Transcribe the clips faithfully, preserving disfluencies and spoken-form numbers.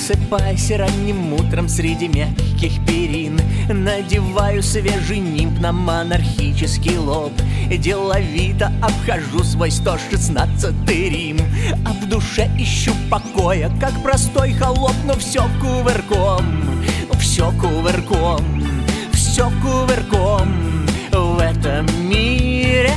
Просыпайся ранним утром среди мягких перин, надеваю свежий нимб на монархический лоб, деловито обхожу свой сто шестнадцатый Рим, а в душе ищу покоя, как простой холоп, но все кувырком, все кувырком, все кувырком в этом мире.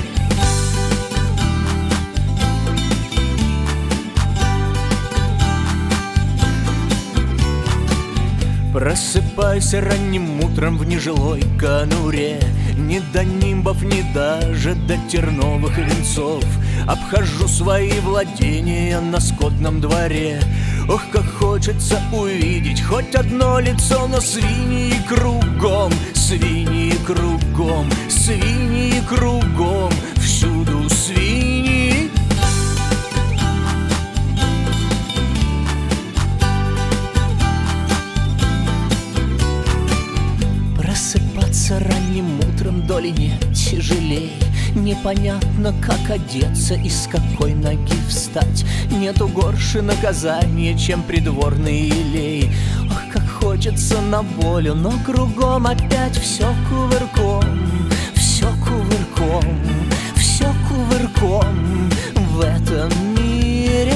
Просыпайся ранним утром в нежилой конуре, ни до нимбов, ни даже до терновых венцов. Обхожу свои владения на скотном дворе. Ох, как хочется увидеть хоть одно лицо, но свиньи кругом, свиньи кругом, свиньи кругом, всюду свиньи. Просыпаться ранним утром доли нет тяжелей. Непонятно, как одеться и с какой ноги встать. Нету горше наказания, чем придворный елей. Ох, как хочется на волю, но кругом опять все кувырком, все кувырком, все кувырком в этом мире.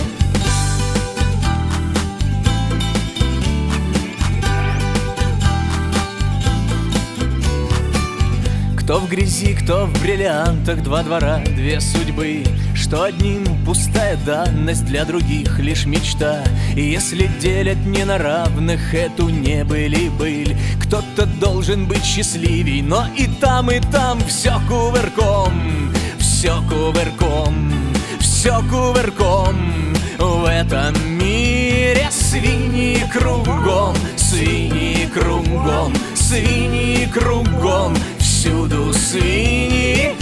Кто в грязи, кто в бриллиантах, два двора, две судьбы. Что одним пустая данность, для других лишь мечта. И если делят не на равных эту не были быль, кто-то должен быть счастливей, но и там, и там все кувырком, все кувырком, все кувырком в этом мире. Свиньи кругом, свиньи кругом, свиньи кругом, всюду свиньи.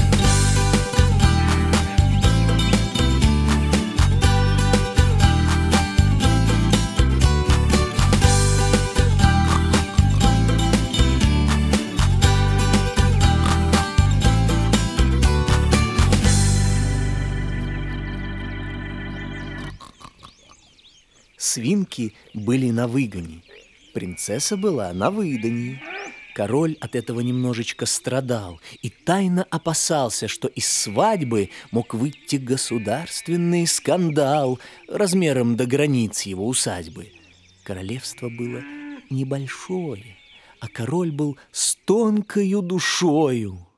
Свинки были на выгоне, принцесса была на выданье. Король от этого немножечко страдал и тайно опасался, что из свадьбы мог выйти государственный скандал размером до границ его усадьбы. Королевство было небольшое, а король был с тонкою душою.